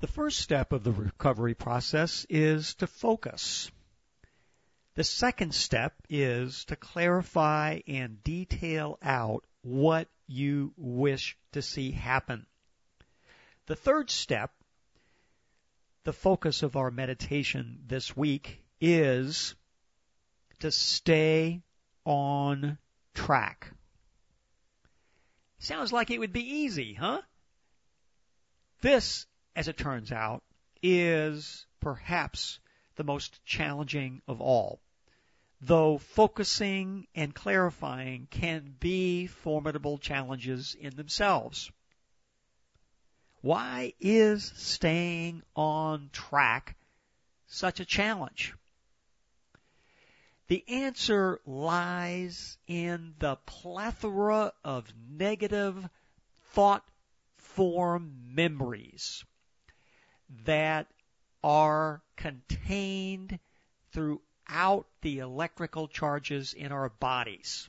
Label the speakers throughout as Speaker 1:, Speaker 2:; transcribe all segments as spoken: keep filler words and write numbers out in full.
Speaker 1: The first step of the recovery process is to focus. The second step is to clarify and detail out what you wish to see happen. The third step, the focus of our meditation this week, is to stay on track. Sounds like it would be easy, huh? This, as it turns out, is perhaps the most challenging of all, though focusing and clarifying can be formidable challenges in themselves. Why is staying on track such a challenge? The answer lies in the plethora of negative thought form memories that are contained throughout the electrical charges in our bodies.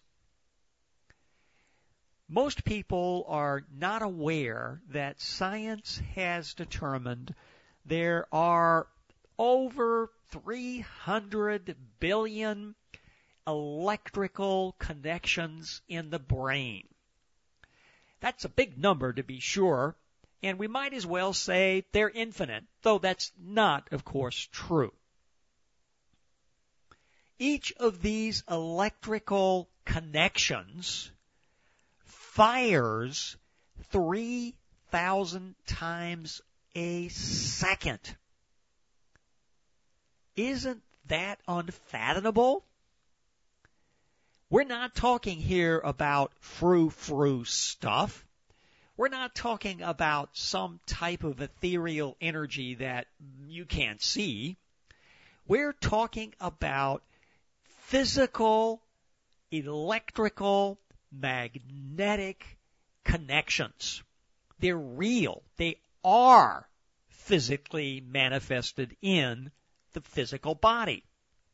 Speaker 1: Most people are not aware that science has determined there are over three hundred billion electrical connections in the brain. That's a big number, to be sure, and we might as well say they're infinite, though that's not, of course, true. Each of these electrical connections fires three thousand times a second. Isn't that unfathomable? We're not talking here about frou-frou stuff. We're not talking about some type of ethereal energy that you can't see. We're talking about physical, electrical, magnetic connections. They're real. They are physically manifested in the physical body.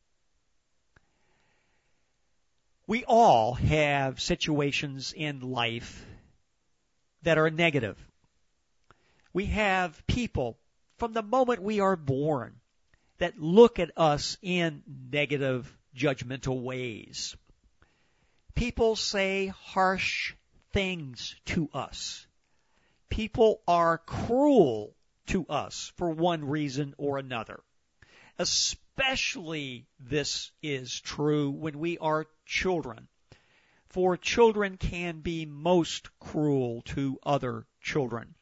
Speaker 1: We all have situations in life that are negative. We have people from the moment we are born that look at us in negative, judgmental ways. People say harsh things to us. People are cruel to us for one reason or another. Especially this is true when we are children, for children can be most cruel to other children.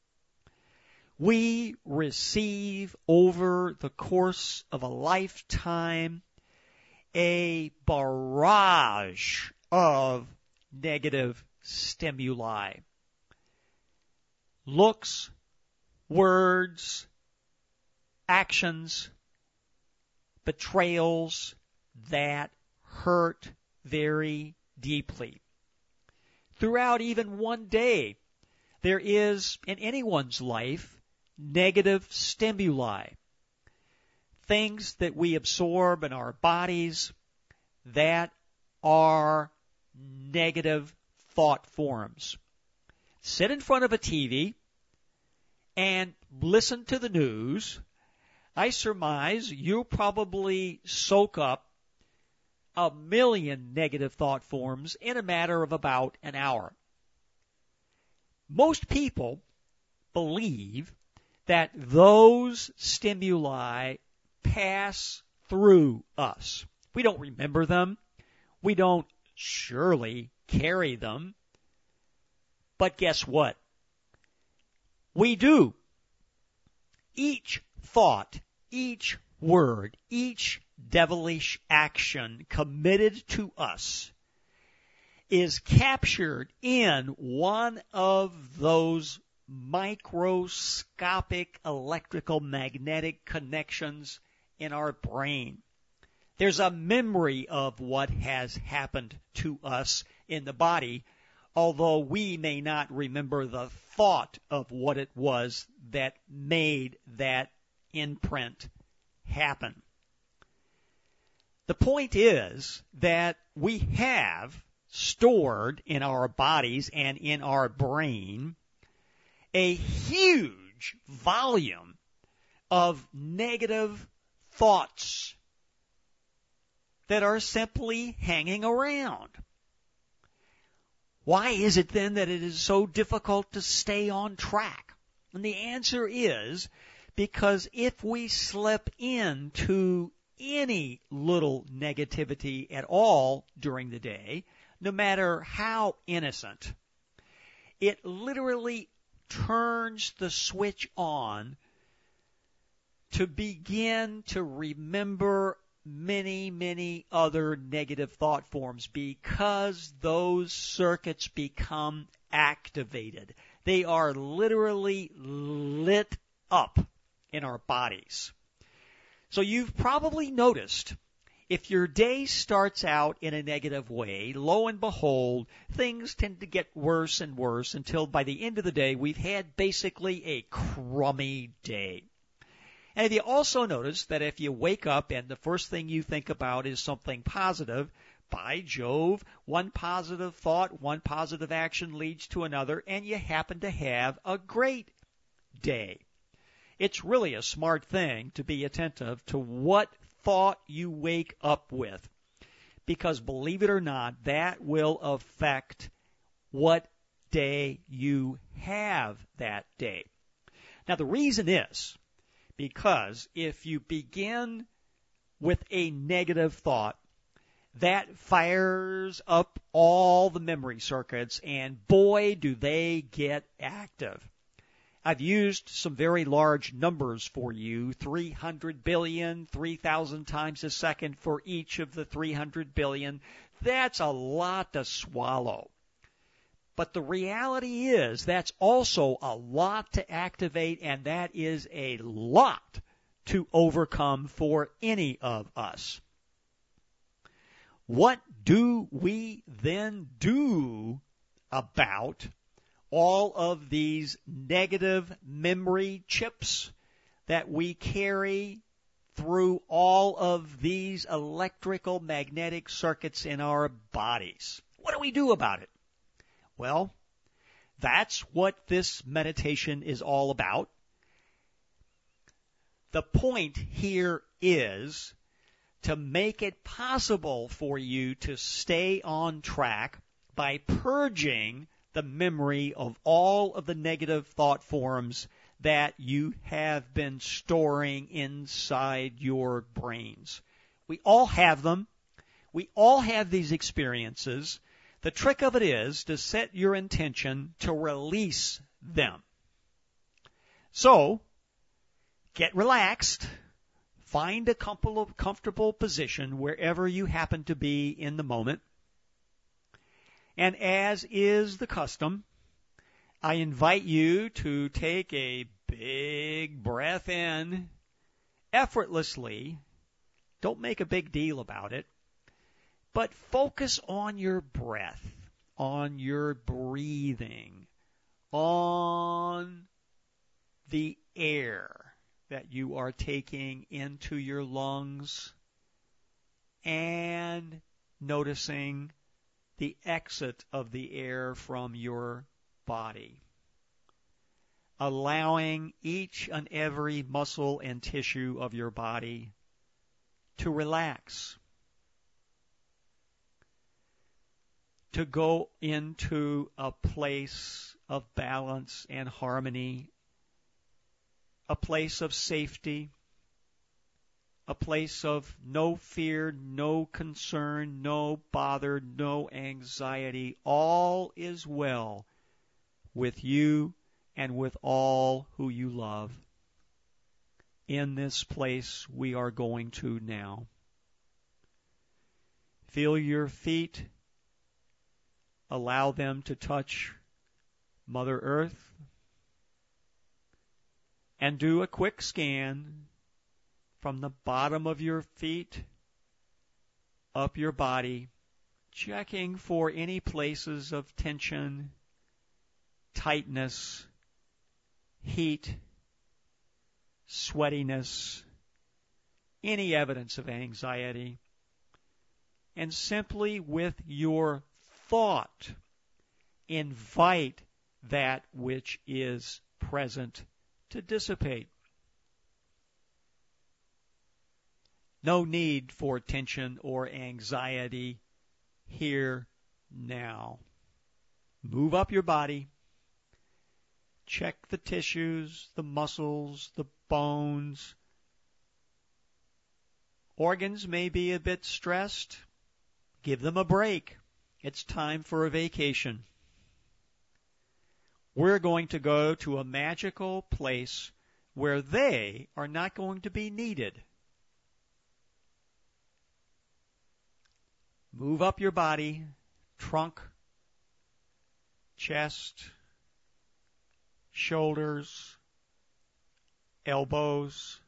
Speaker 1: We receive over the course of a lifetime a barrage of negative stimuli. Looks, words, actions, betrayals that hurt very deeply. Throughout even one day, there is in anyone's life negative stimuli, things that we absorb in our bodies that are negative thought forms. Sit in front of a T V and listen to the news. I surmise you'll probably soak up a million negative thought forms in a matter of about an hour. Most people believe that those stimuli pass through us. We don't remember them. We don't surely carry them. But guess what? We do. Each thought, each word, each devilish action committed to us is captured in one of those microscopic electrical magnetic connections in our brain. There's a memory of what has happened to us in the body, although we may not remember the thought of what it was that made that imprint happen. The point is that we have stored in our bodies and in our brain a huge huge volume of negative thoughts that are simply hanging around. Why is it then that it is so difficult to stay on track? And the answer is because if we slip into any little negativity at all during the day, no matter how innocent, it literally turns the switch on to begin to remember many, many other negative thought forms because those circuits become activated. They are literally lit up in our bodies. So you've probably noticed if your day starts out in a negative way, lo and behold, things tend to get worse and worse until by the end of the day we've had basically a crummy day. And if you also notice that if you wake up and the first thing you think about is something positive, by Jove, one positive thought, one positive action leads to another, and you happen to have a great day. It's really a smart thing to be attentive to what thought you wake up with, because believe it or not, that will affect what day you have that day. Now, the reason is because if you begin with a negative thought, that fires up all the memory circuits, and boy, do they get active. I've used some very large numbers for you, three hundred billion, three thousand times a second for each of the three hundred billion. That's a lot to swallow. But the reality is that's also a lot to activate, and that is a lot to overcome for any of us. What do we then do about all of these negative memory chips that we carry through all of these electrical magnetic circuits in our bodies? What do we do about it? Well, that's what this meditation is all about. The point here is to make it possible for you to stay on track by purging the memory of all of the negative thought forms that you have been storing inside your brains. We all have them. We all have these experiences. The trick of it is to set your intention to release them. So, get relaxed. Find a comfortable position wherever you happen to be in the moment. And as is the custom, I invite you to take a big breath in effortlessly. Don't make a big deal about it, but focus on your breath, on your breathing, on the air that you are taking into your lungs, and noticing the exit of the air from your body, allowing each and every muscle and tissue of your body to relax, to go into a place of balance and harmony, a place of safety, a place of no fear, no concern, no bother, no anxiety. All is well with you and with all who you love. In this place we are going to now. Feel your feet. Allow them to touch Mother Earth. And do a quick scan from the bottom of your feet up your body, checking for any places of tension, tightness, heat, sweatiness, any evidence of anxiety, and simply with your thought invite that which is present to dissipate. No need for tension or anxiety here now. Move up your body. Check the tissues, the muscles, the bones. Organs may be a bit stressed. Give them a break. It's time for a vacation. We're going to go to a magical place where they are not going to be needed. Move up your body, trunk, chest, shoulders, elbows,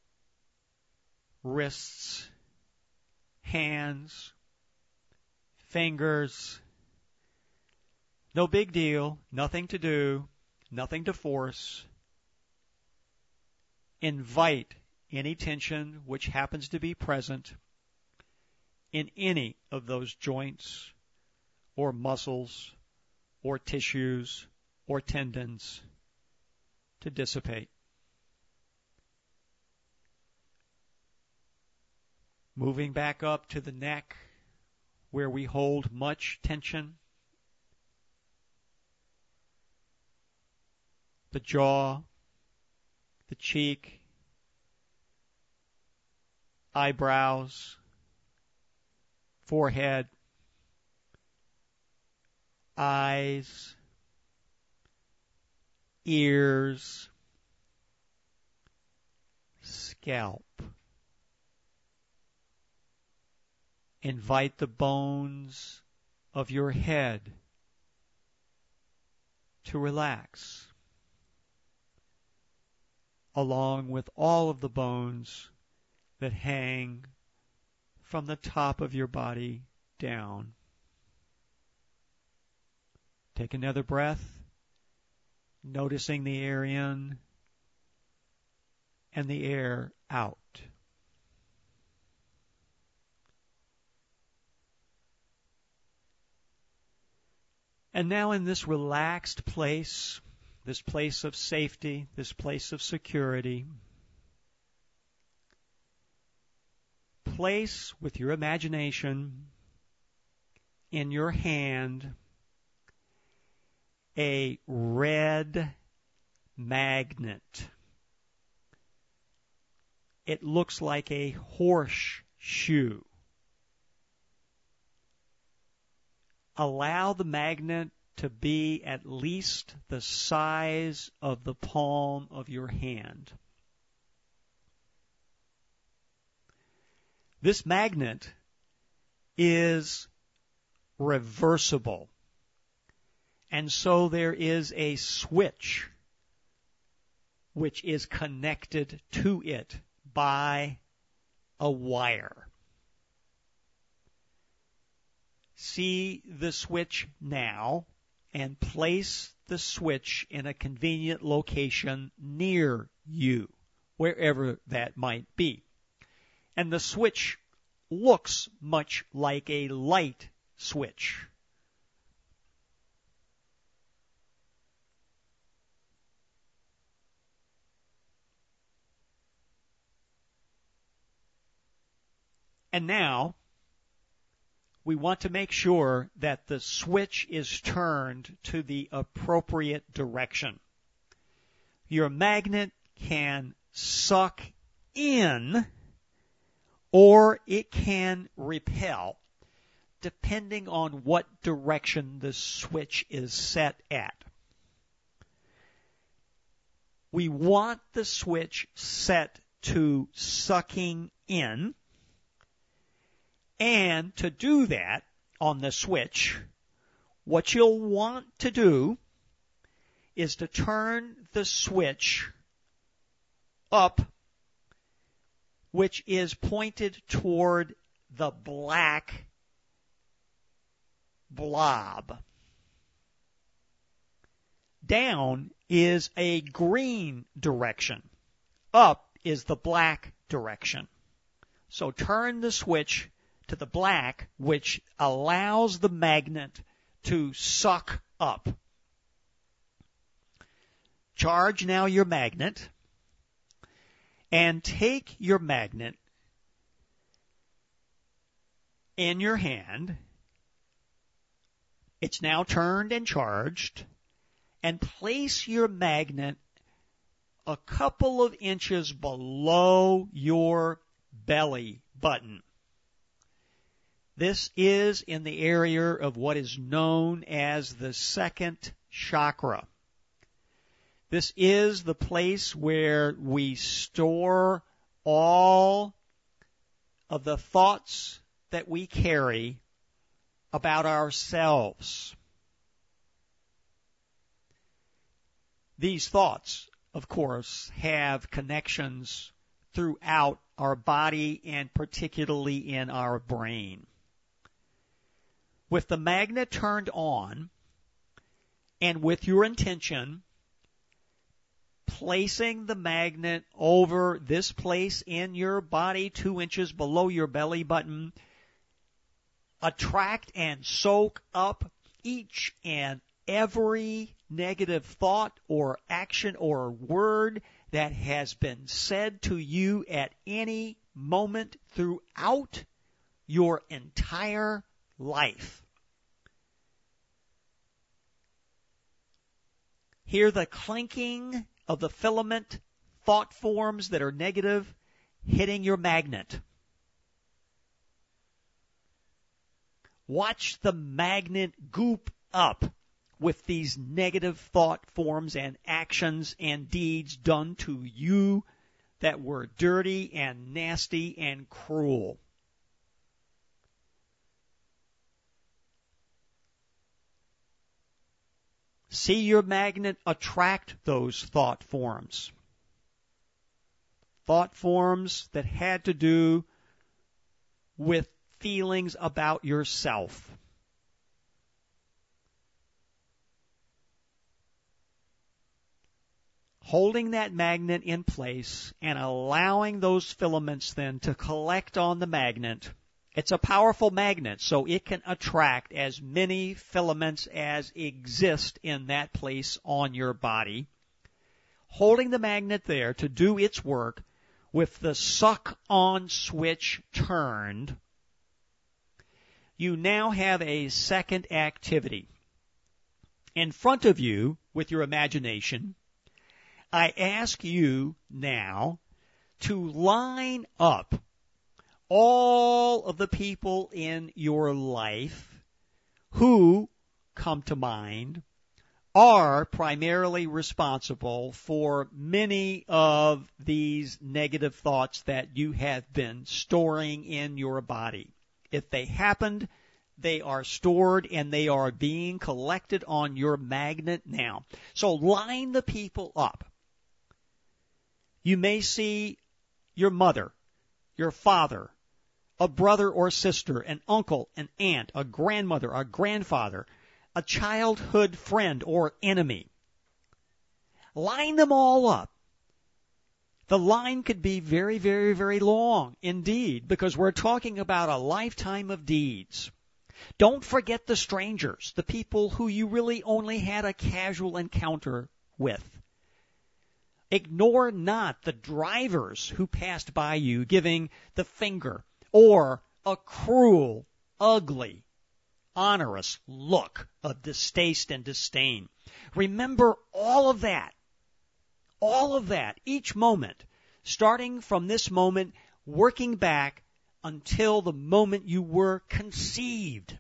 Speaker 1: wrists, hands, fingers. No big deal, nothing to do, nothing to force. Invite any tension which happens to be present in any of those joints or muscles or tissues or tendons to dissipate. Moving back up to the neck where we hold much tension. The jaw, the cheek, eyebrows, forehead, eyes, ears, scalp. Invite the bones of your head to relax, along with all of the bones that hang from the top of your body down. Take another breath, noticing the air in and the air out. And now in this relaxed place, this place of safety, this place of security, place with your imagination in your hand a red magnet. It looks like a horseshoe. Allow the magnet to be at least the size of the palm of your hand. This magnet is reversible, and so there is a switch which is connected to it by a wire. See the switch now and place the switch in a convenient location near you, wherever that might be. And the switch looks much like a light switch. And now, we want to make sure that the switch is turned to the appropriate direction. Your magnet can suck in or it can repel, depending on what direction the switch is set at. We want the switch set to sucking in. And to do that on the switch, what you'll want to do is to turn the switch up, which is pointed toward the black blob. Down is a green direction. Up is the black direction. So turn the switch to the black, which allows the magnet to suck up. charge now your magnet and take your magnet in your hand. It's now turned and charged, and place your magnet a couple of inches below your belly button. This is in the area of what is known as the second chakra. This is the place where we store all of the thoughts that we carry about ourselves. These thoughts, of course, have connections throughout our body and particularly in our brain. With the magnet turned on and with your intention, placing the magnet over this place in your body, two inches below your belly button, attract and soak up each and every negative thought or action or word that has been said to you at any moment throughout your entire life. Hear the clinking of the filament thought forms that are negative hitting your magnet. Watch the magnet goop up with these negative thought forms and actions and deeds done to you that were dirty and nasty and cruel. See your magnet attract those thought forms. Thought forms that had to do with feelings about yourself. Holding that magnet in place and allowing those filaments then to collect on the magnet. It's a powerful magnet, so it can attract as many filaments as exist in that place on your body. Holding the magnet there to do its work with the suck-on switch turned, you now have a second activity. In front of you, with your imagination, I ask you now to line up all of the people in your life who come to mind are primarily responsible for many of these negative thoughts that you have been storing in your body. If they happened, they are stored and they are being collected on your magnet now. So line the people up. You may see your mother, your father, a brother or sister, an uncle, an aunt, a grandmother, a grandfather, a childhood friend or enemy. Line them all up. The line could be very, very, very long indeed, because we're talking about a lifetime of deeds. Don't forget the strangers, the people who you really only had a casual encounter with. Ignore not the drivers who passed by you giving the finger or a cruel, ugly, onerous look of distaste and disdain. Remember all of that. All of that, each moment, starting from this moment, working back until the moment you were conceived.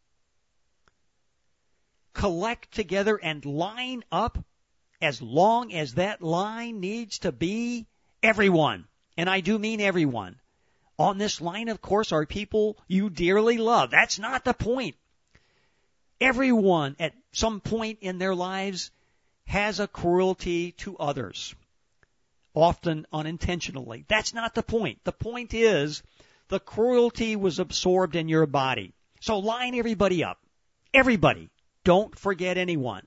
Speaker 1: Collect together and line up as long as that line needs to be everyone. And I do mean everyone. On this line, of course, are people you dearly love. That's not the point. Everyone at some point in their lives has a cruelty to others, often unintentionally. That's not the point. The point is the cruelty was absorbed in your body. So line everybody up. Everybody. Don't forget anyone.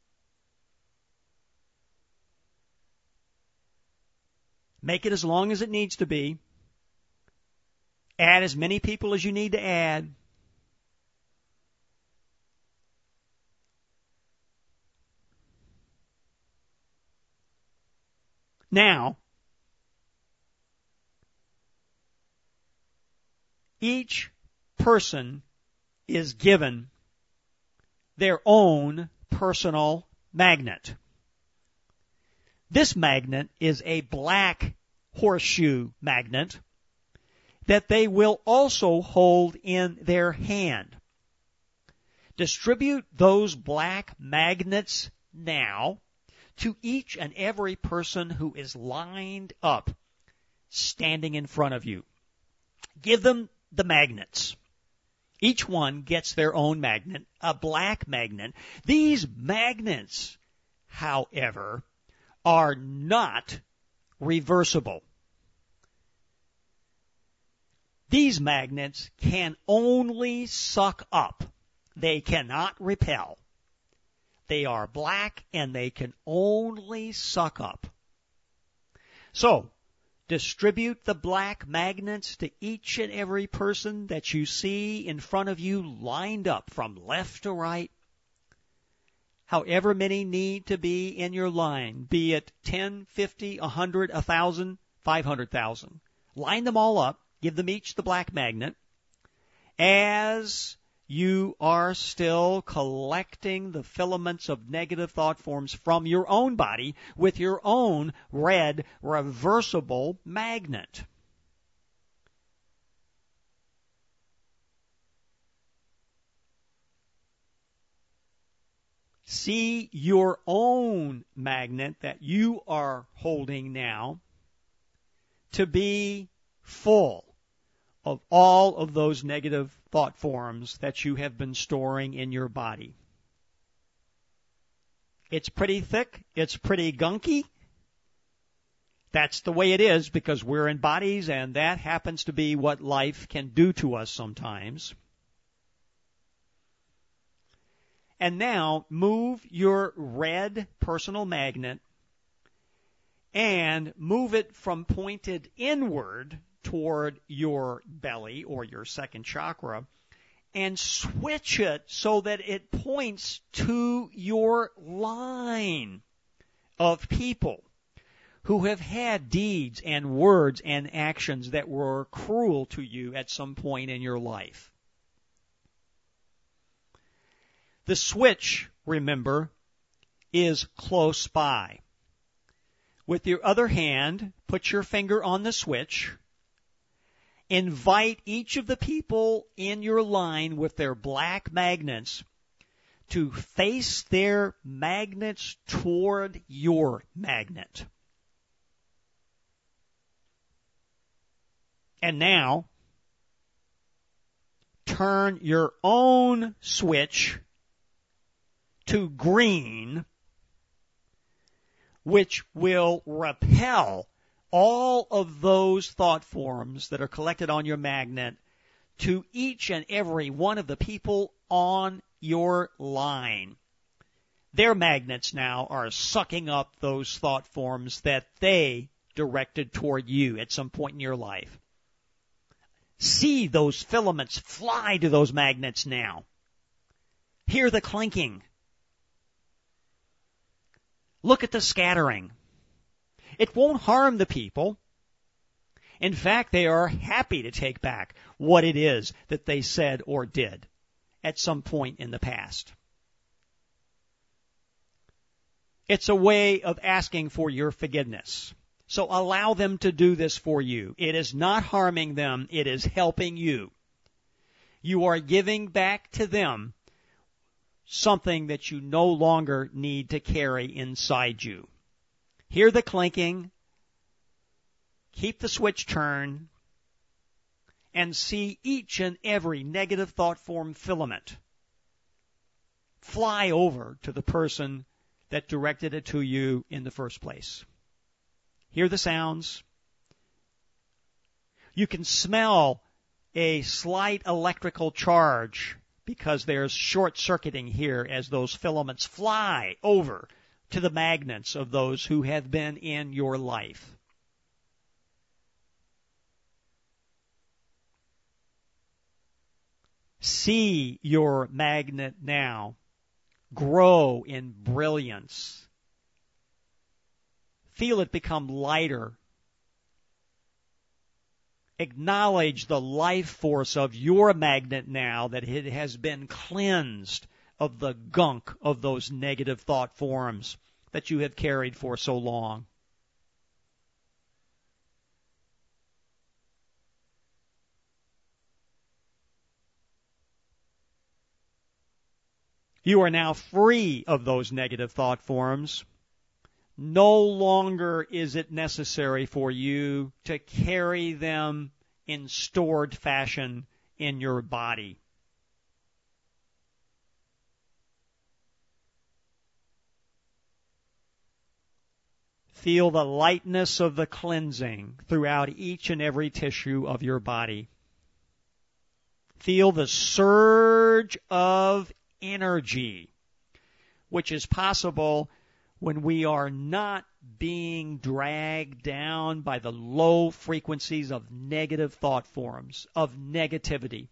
Speaker 1: Make it as long as it needs to be. Add as many people as you need to add. Now, each person is given their own personal magnet. This magnet is a black horseshoe magnet that they will also hold in their hand. Distribute those black magnets now to each and every person who is lined up, standing in front of you. Give them the magnets. Each one gets their own magnet, a black magnet. These magnets, however, are not reversible. These magnets can only suck up. They cannot repel. They are black and they can only suck up. So, distribute the black magnets to each and every person that you see in front of you, lined up from left to right. However many need to be in your line, be it ten, fifty, one hundred, one thousand, five hundred thousand. Line them all up. Give them each the black magnet. As you are still collecting the filaments of negative thought forms from your own body with your own red reversible magnet. See your own magnet that you are holding now to be full of all of those negative thought forms that you have been storing in your body. It's pretty thick. It's pretty gunky. That's the way it is because we're in bodies, and that happens to be what life can do to us sometimes. And now move your red personal magnet and move it from pointed inward toward your belly or your second chakra and switch it so that it points to your line of people who have had deeds and words and actions that were cruel to you at some point in your life. The switch, remember, is close by. With your other hand, put your finger on the switch. Invite each of the people in your line with their black magnets to face their magnets toward your magnet. And now, turn your own switch to green, which will repel all of those thought forms that are collected on your magnet to each and every one of the people on your line. Their magnets now are sucking up those thought forms that they directed toward you at some point in your life. See those filaments fly to those magnets now. Hear the clinking. Look at the scattering. It won't harm the people. In fact, they are happy to take back what it is that they said or did at some point in the past. It's a way of asking for your forgiveness. So allow them to do this for you. It is not harming them. It is helping you. You are giving back to them something that you no longer need to carry inside you. Hear the clinking, keep the switch turned, and see each and every negative thought form filament fly over to the person that directed it to you in the first place. Hear the sounds. You can smell a slight electrical charge because there's short-circuiting here as those filaments fly over to the magnets of those who have been in your life. See your magnet now grow in brilliance. Feel it become lighter. Acknowledge the life force of your magnet now, that it has been cleansed of the gunk of those negative thought forms that you have carried for so long. You are now free of those negative thought forms. No longer is it necessary for you to carry them in stored fashion in your body. Feel the lightness of the cleansing throughout each and every tissue of your body. Feel the surge of energy, which is possible when we are not being dragged down by the low frequencies of negative thought forms, of negativity.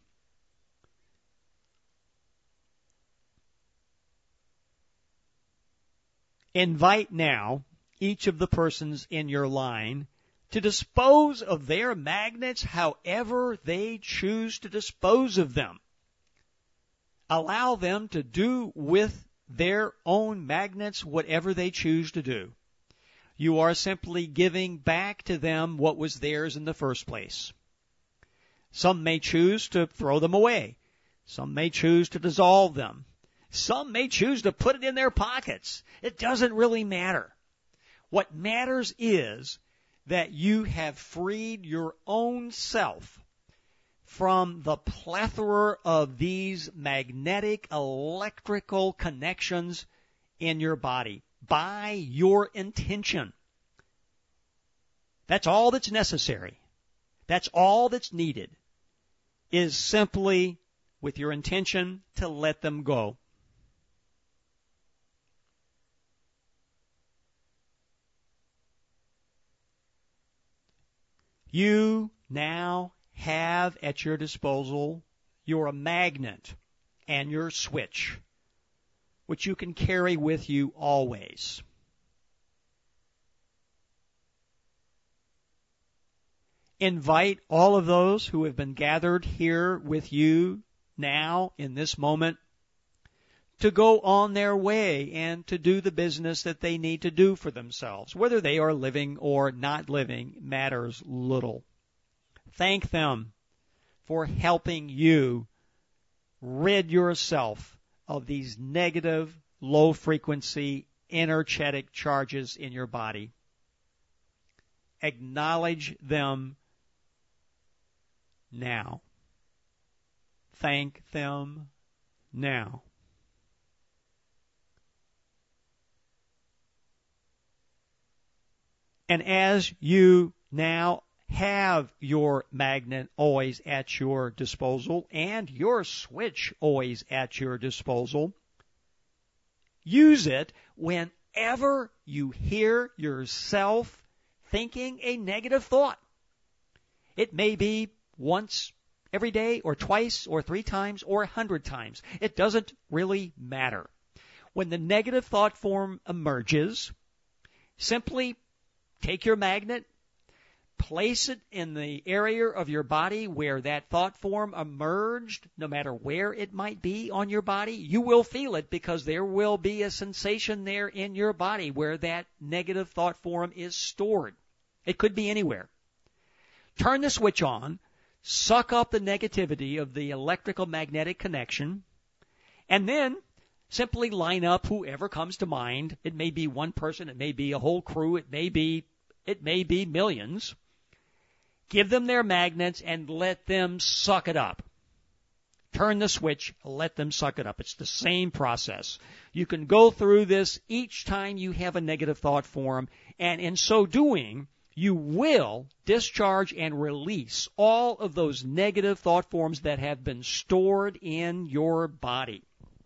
Speaker 1: Invite now each of the persons in your line to dispose of their magnets however they choose to dispose of them. Allow them to do with their own magnets whatever they choose to do. You are simply giving back to them what was theirs in the first place. Some may choose to throw them away. Some may choose to dissolve them. Some may choose to put it in their pockets. It doesn't really matter. What matters is that you have freed your own self from the plethora of these magnetic electrical connections in your body by your intention. That's all that's necessary. That's all that's needed, is simply with your intention to let them go. You now have at your disposal your magnet and your switch, which you can carry with you always. Invite all of those who have been gathered here with you now in this moment to go on their way and to do the business that they need to do for themselves. Whether they are living or not living matters little. Thank them for helping you rid yourself of these negative, low-frequency, energetic charges in your body. Acknowledge them now. Thank them now. And as you now have your magnet always at your disposal and your switch always at your disposal, use it whenever you hear yourself thinking a negative thought. It may be once every day or twice or three times or a hundred times. It doesn't really matter. When the negative thought form emerges, simply take your magnet, place it in the area of your body where that thought form emerged, no matter where it might be on your body. You will feel it because there will be a sensation there in your body where that negative thought form is stored. It could be anywhere. Turn the switch on, suck up the negativity of the electrical magnetic connection, and then simply line up whoever comes to mind. It may be one person, it may be a whole crew, it may be it may be millions. Give them their magnets and let them suck it up. Turn the switch, let them suck it up. It's the same process. You can go through this each time you have a negative thought form, and in so doing, you will discharge and release all of those negative thought forms that have been stored in your body.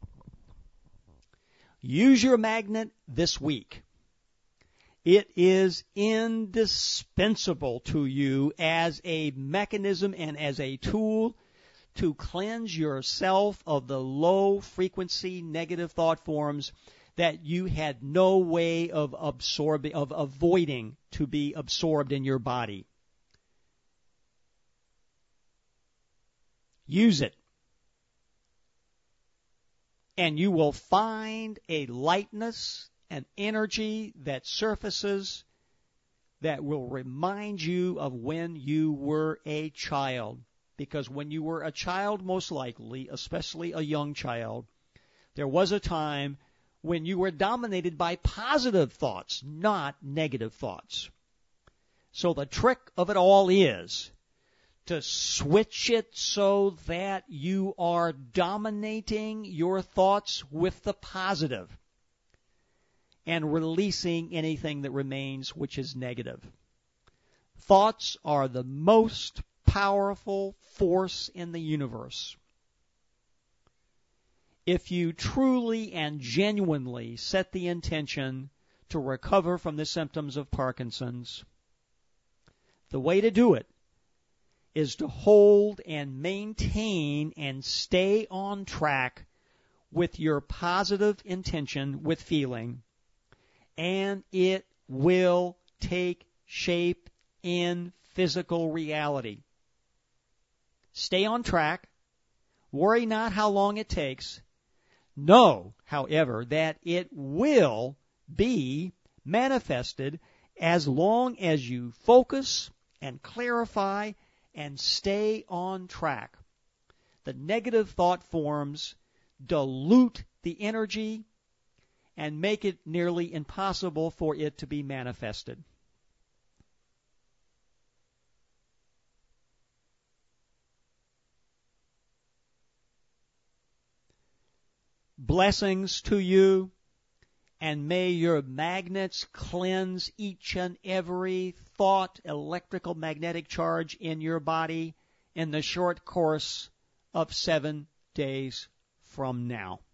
Speaker 1: Use your magnet this week. It is indispensable to you as a mechanism and as a tool to cleanse yourself of the low-frequency negative thought forms that you had no way of absorbing, of avoiding to be absorbed in your body. Use it. And you will find a lightness, an energy that surfaces that will remind you of when you were a child. Because when you were a child, most likely, especially a young child, there was a time when you were dominated by positive thoughts, not negative thoughts. So the trick of it all is to switch it so that you are dominating your thoughts with the positive and releasing anything that remains which is negative. Thoughts are the most powerful force in the universe. If you truly and genuinely set the intention to recover from the symptoms of Parkinson's, the way to do it is to hold and maintain and stay on track with your positive intention with feeling, and it will take shape in physical reality. Stay on track. Worry not how long it takes. Know, however, that it will be manifested as long as you focus and clarify and stay on track. The negative thought forms dilute the energy and make it nearly impossible for it to be manifested. Blessings to you, and may your magnets cleanse each and every thought, electrical magnetic charge in your body in the short course of seven days from now.